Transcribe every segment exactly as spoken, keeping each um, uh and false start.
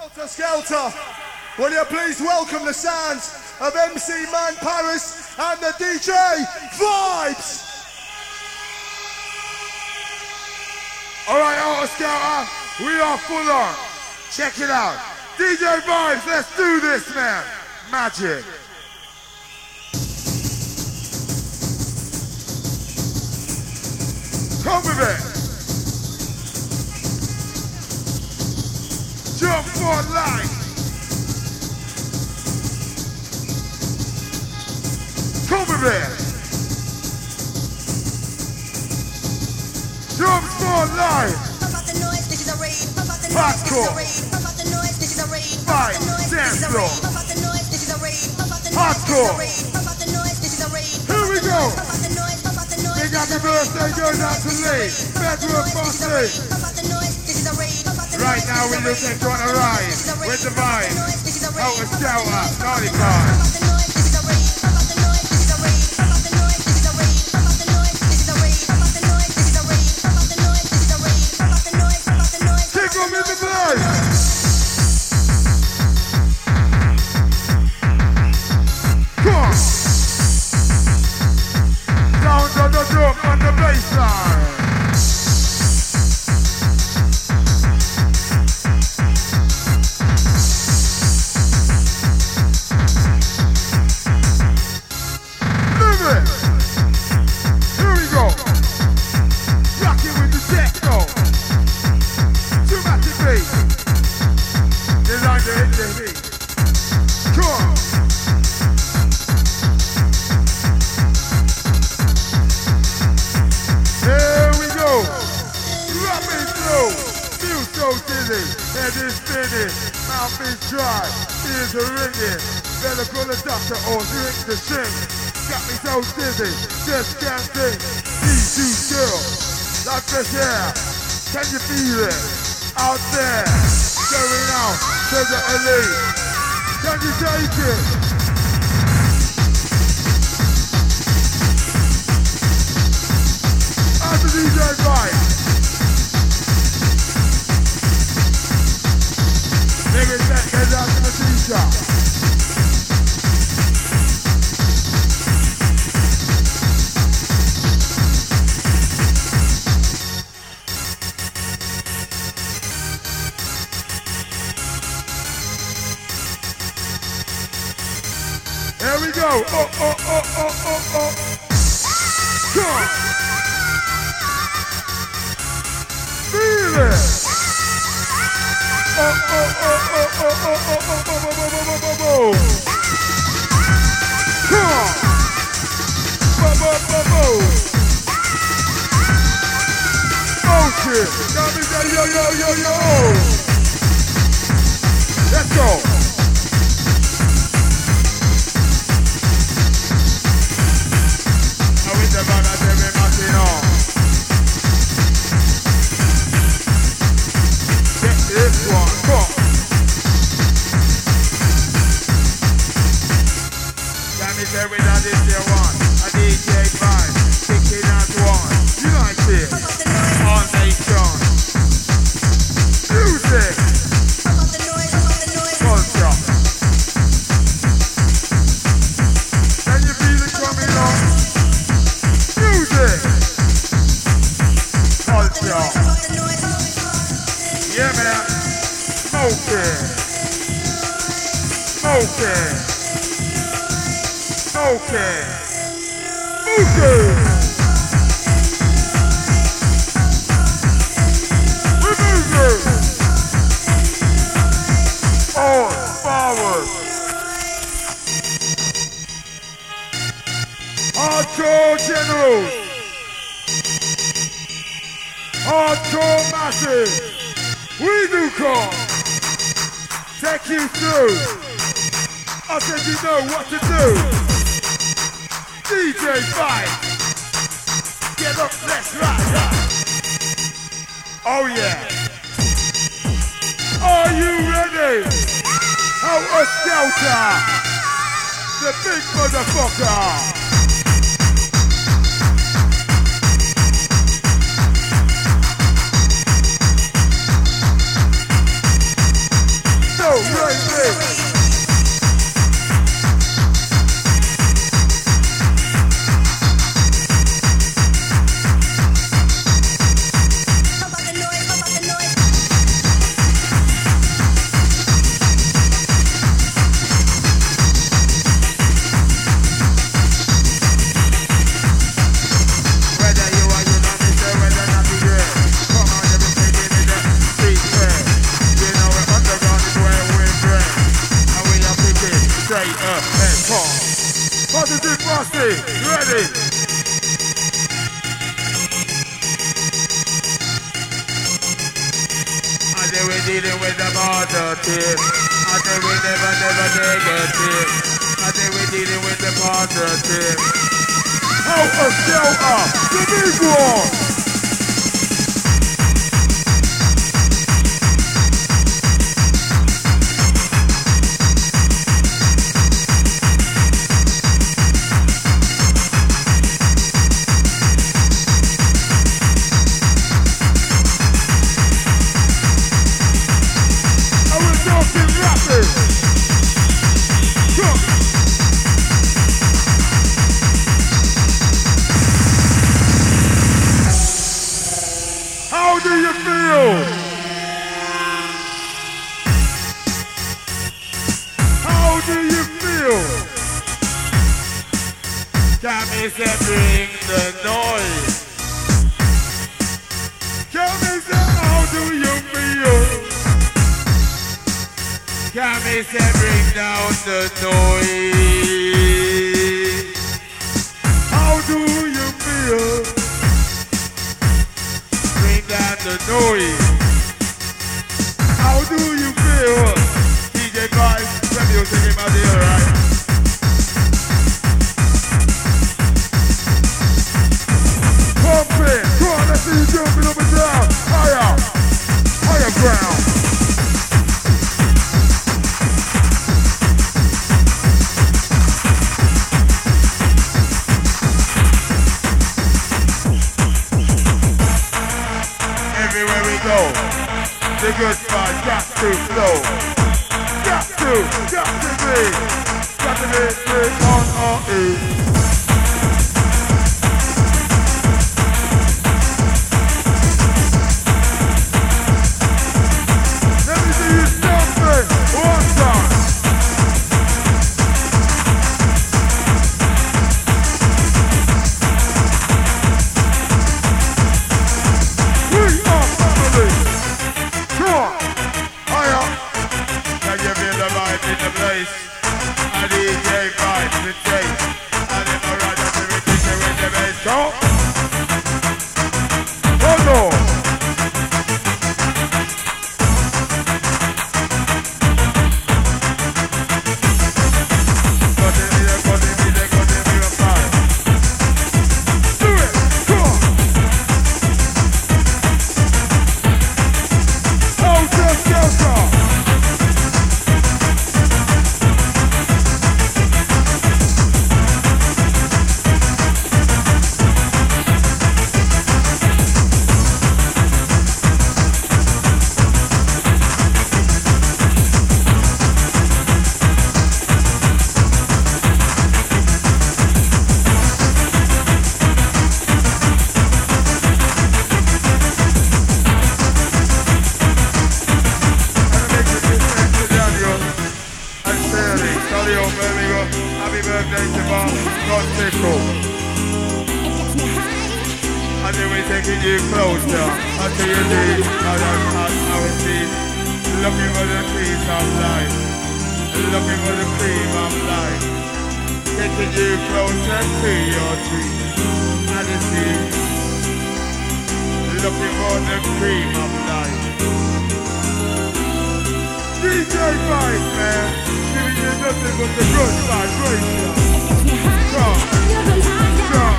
Helter Skelter, will you please welcome the sounds of M C Man Paris and the D J Vibes? Alright, Helter Skelter, we are full on. Check it out. D J Vibes, let's do this, man. Magic. Come with it. Jump for life. Come with it. Jump for life. Hardcore. Fight. Dance floor. Hardcore. Here we go. Big happy birthday goes out to Lee. Bedroom Bossy. Right now we look at going to rise with the vibe. Helter Skelter, Naughty Car. Kick them in the blood. Come on. Down to the drum on the baseline. Dry, ears are ringing. Better call a doctor or drink the shit. Got me so dizzy, just can't think. Need you still, like this here. Can you feel it? Out there, going out to the elite. Can you take it? As the D J Vibes. Niggas that get out to the teacher. Here we go. Oh, oh, oh, oh, oh, oh. Come on. Feel it. Oh, oh, oh, oh, oh, oh, oh, oh, oh, oh, oh, oh, oh. Come on. Bo, bo, bo, bo. Oh, shit. Got me there, yo, yo, yo, yo. Let's go. Now with the band, I tell me nothing on. This one, come. Damn it, every night is there one. A D J Vibes, kicking out one. United, all nation. Music, culture. Can you feel it coming on? Music, culture. Yeah, man. Smoking. Smoking. Smoking. Smoking. We're moving. On forward. Hardcore generals. Hardcore masses. We do come, take you through. I said you know what to do. D J Vibes, get up, let's ride up. Oh yeah. Are you ready? Helter Skelter, the big motherfucker. ready, ready. And then we dealing with the positive. And then we never, never negative. And then we dealing with the positive. Help us shelter the big one. How do you feel? How do you feel? Cammy said bring the noise. Cammy said how do you feel? Cammy said bring down the noise. How do you feel? Down the noise. How do you feel? D J guys, let me take him out here, right? Pump it! Come on, let's see you jumping up and down. Higher! Higher ground! Everywhere we go, the good spot got to flow. Got to, got to be, got to be big on our E. Let me see you jumping one time. In the place, and D J vibes the taste, and if I ride up the ridiculous with the bass, go! Oh no! Got it, got it, got it, got it, got it, fine. Do it! Come on! Oh, just, just, just! And then we taking you closer until you leave out of our seat. Looking for the peace of life. Looking for the cream of life. Taking you closer to your dreams. And the sea. Looking for the cream of life. D J Vice, man. Giving you nothing but the good vibration. Come, come.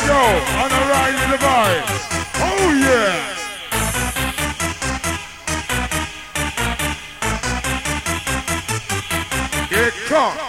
go, on a ride in the vibe. Oh yeah. It comes.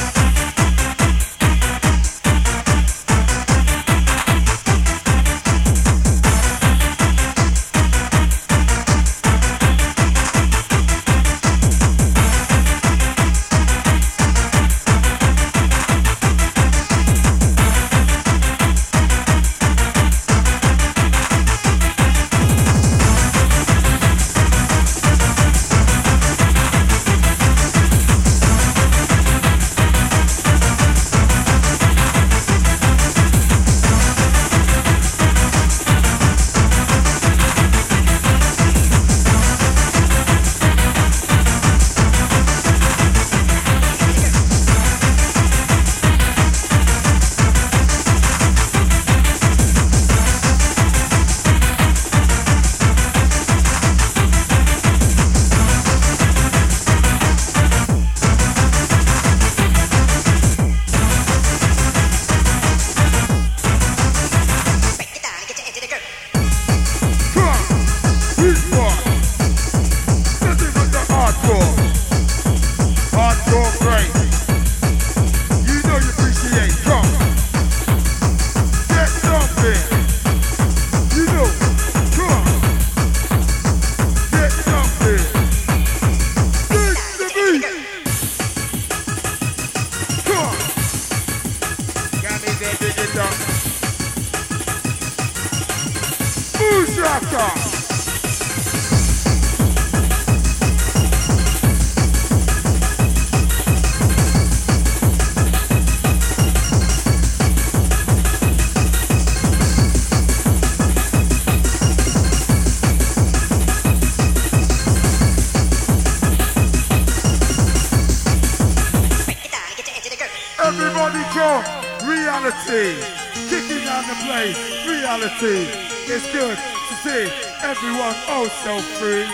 It's good to see everyone oh so free.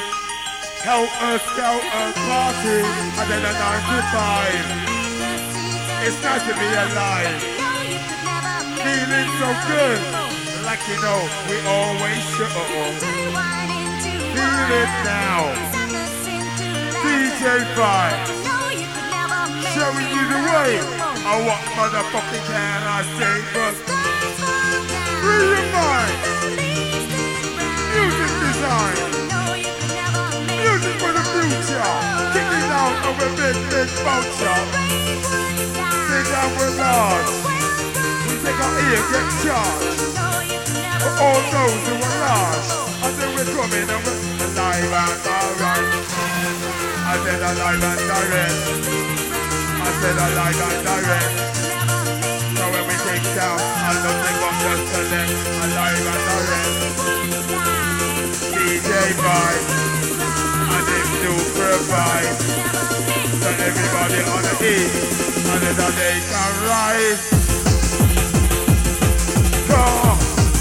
Helter Skelter party and then a nine to five. It's nice to be alive. Feeling so good, like you know we always should. Feel it now. D J Vibe, showing you the way. Oh, what motherfucking can I say but free your mind. Music design. Music for the future. Kicking out of a big, big vulture. Sit down with us. We take our ear, get charged. For all those who are lost. And then we're coming and we're alive and alright. I said alive and direct. I said alive and direct. So when we take down, I don't think I'm just select. Alive and direct. D J Vibe, and it still provide. So everybody on the beat, and then they can rise. Come,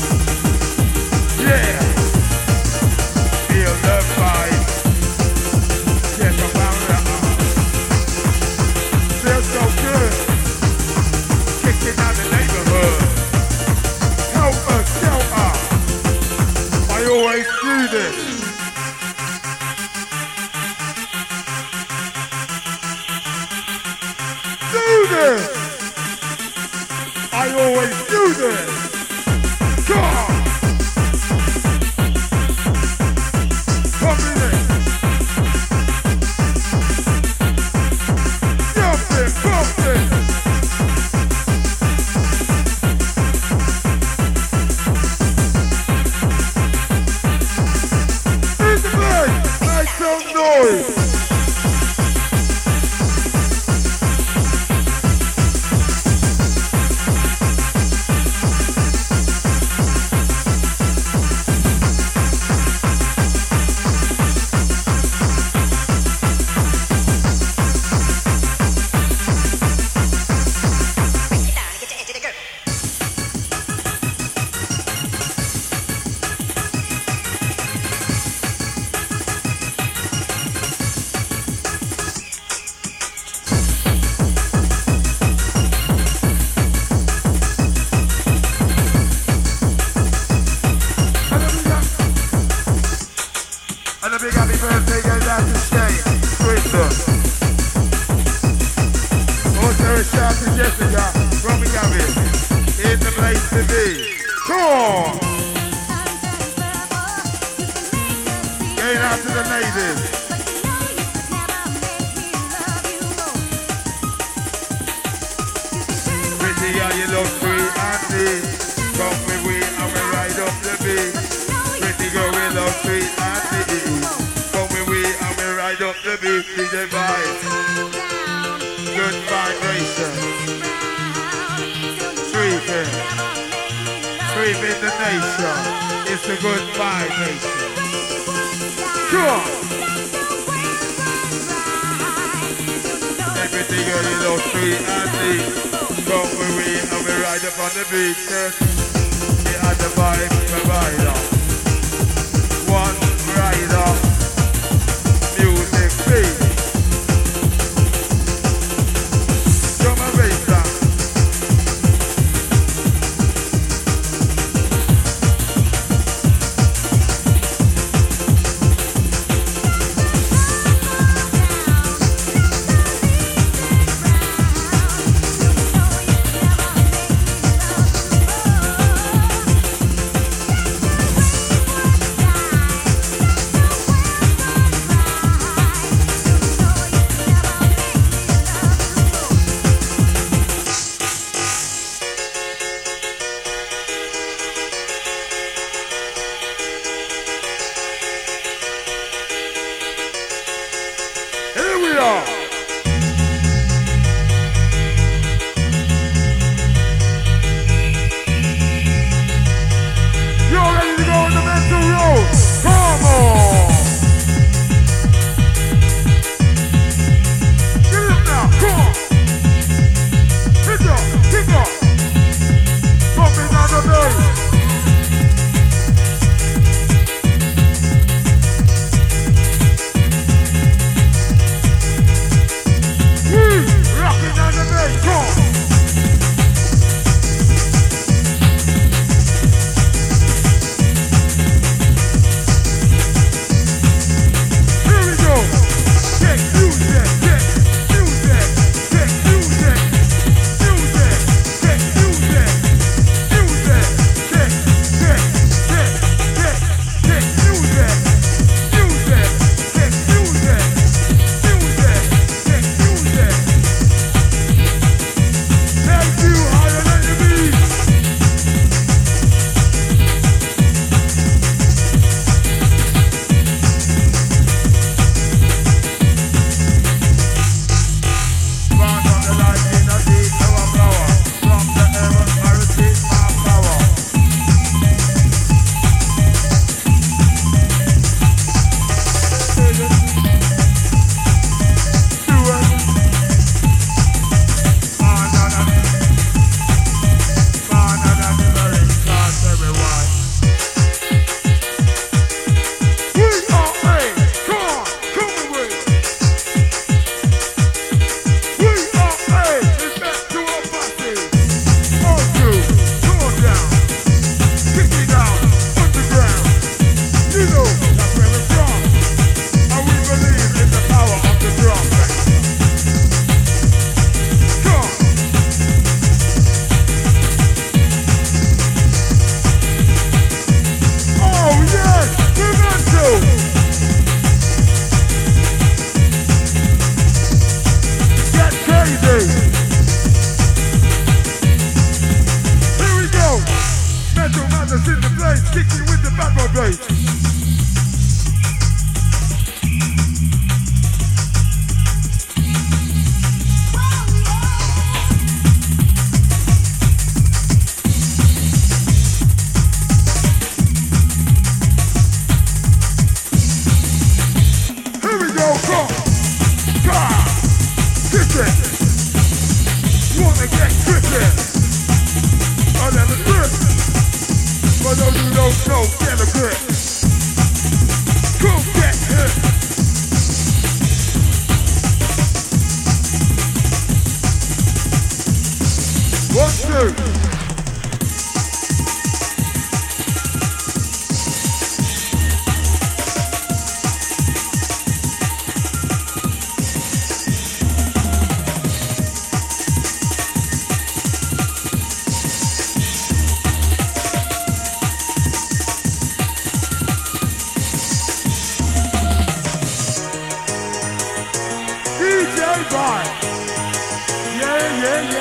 yeah. Feel the vibe. Get around the arm. Feels so good. Kicking out the neighborhood. Help us, help us. I always do this. Do this. I always do this. Come on. Come in. Jump it, pump it. Some noise. Jessica, Robbie Gavin, in the place to be. Come on! Going out to the ladies. Pretty girl, you look free and neat. Come with we and we ride up the beat. Pretty girl, we look free and neat. Come with we and we ride up the beat. D J vibe. Good vibration. Sweeping. Sweeping the nation. It's a good vibration. Sure. Everything girl, you look free and neat. Come with me and we ride up on the beach. We are the vibe provider. One rider. Music beat. Drum and bass down.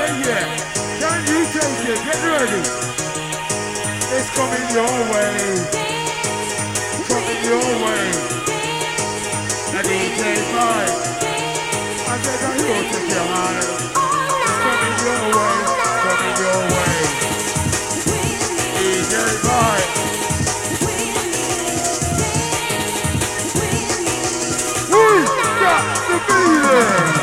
yeah, yeah. Can you take it? Get ready. It's coming your way. Coming your way. The D J vibe. I said I go to your heart. It's coming your way. Coming your way. D J vibe. We got the feeling.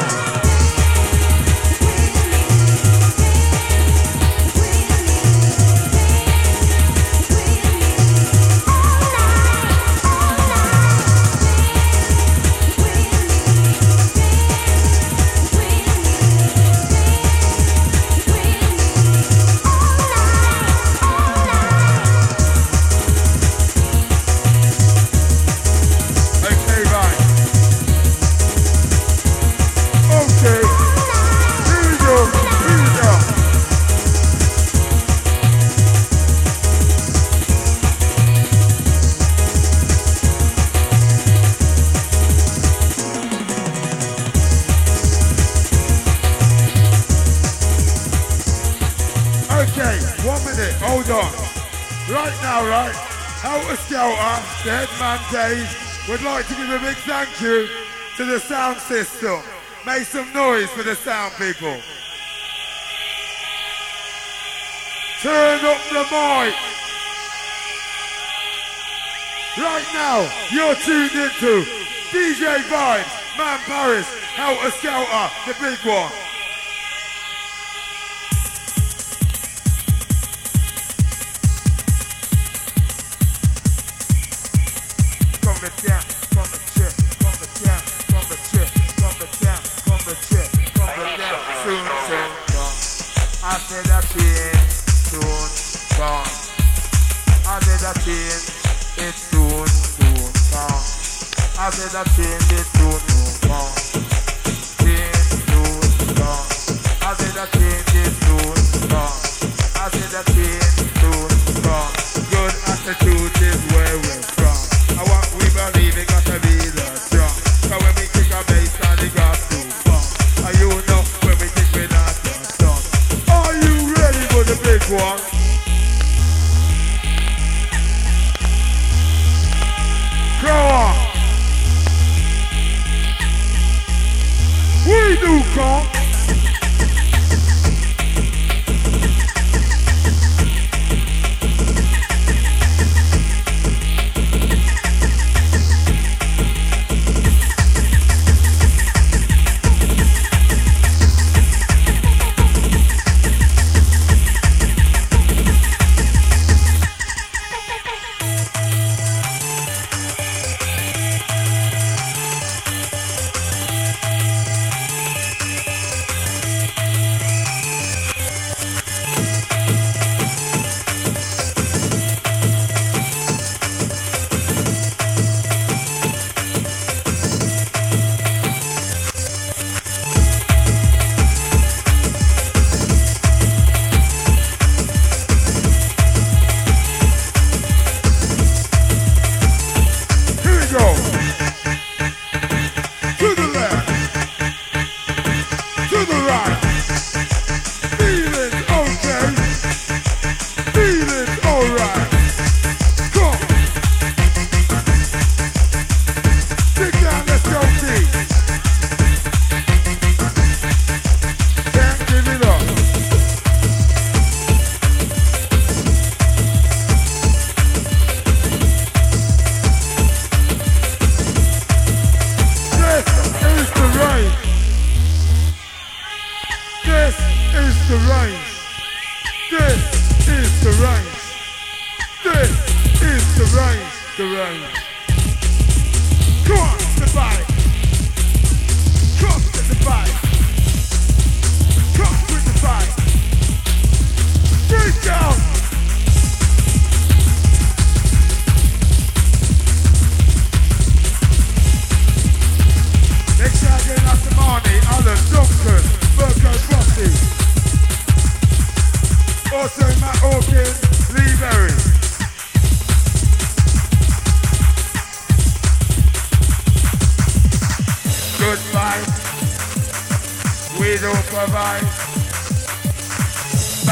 The Headman Dave would like to give a big thank you to the sound system. Make some noise for the sound people. Turn up the mic. Right now, you're tuned into D J Vibes, Man Paris, Helter Skelter, the big one.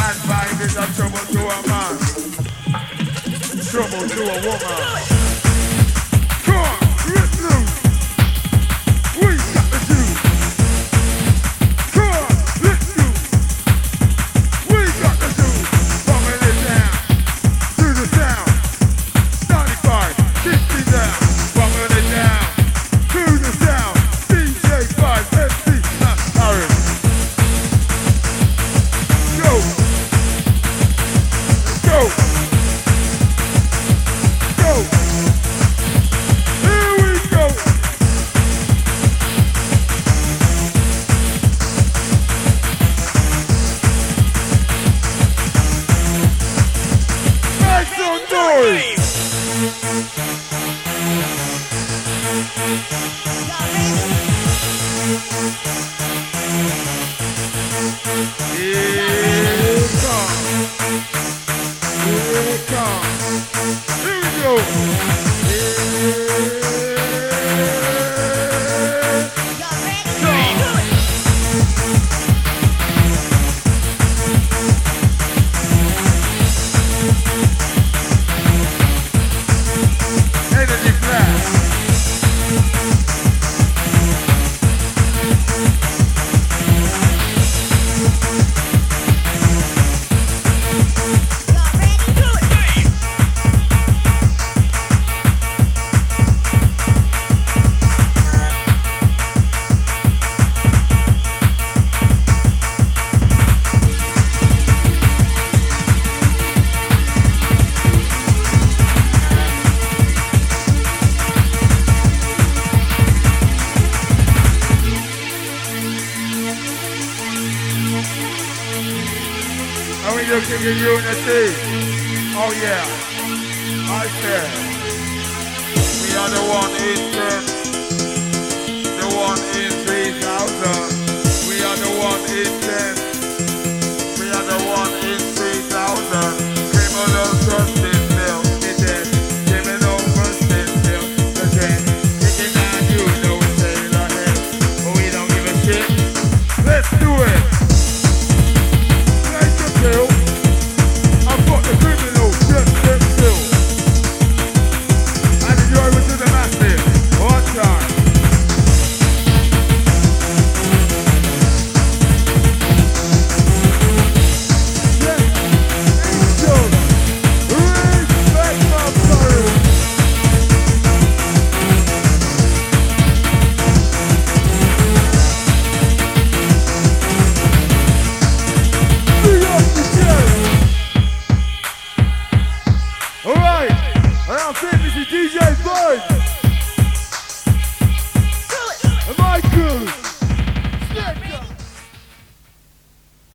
Bad vibe is a trouble to a man. Trouble to a woman. Come on, rip loose. We got the juice. Come on, rip loose. We got the juice. Bumming it down to the sound. ninety-five, fifty down. Bumming it down to the sound. D J five, M C, Matt Harris. Go. Go. Go. Here we go. Make some noise. Here it comes. Here it comes. Here we go. Energy blast. And we just give you unity. Oh yeah. I said, we are the one in ten, the one in three thousand. We are the one in ten, we are the one in three thousand. Criminal justice.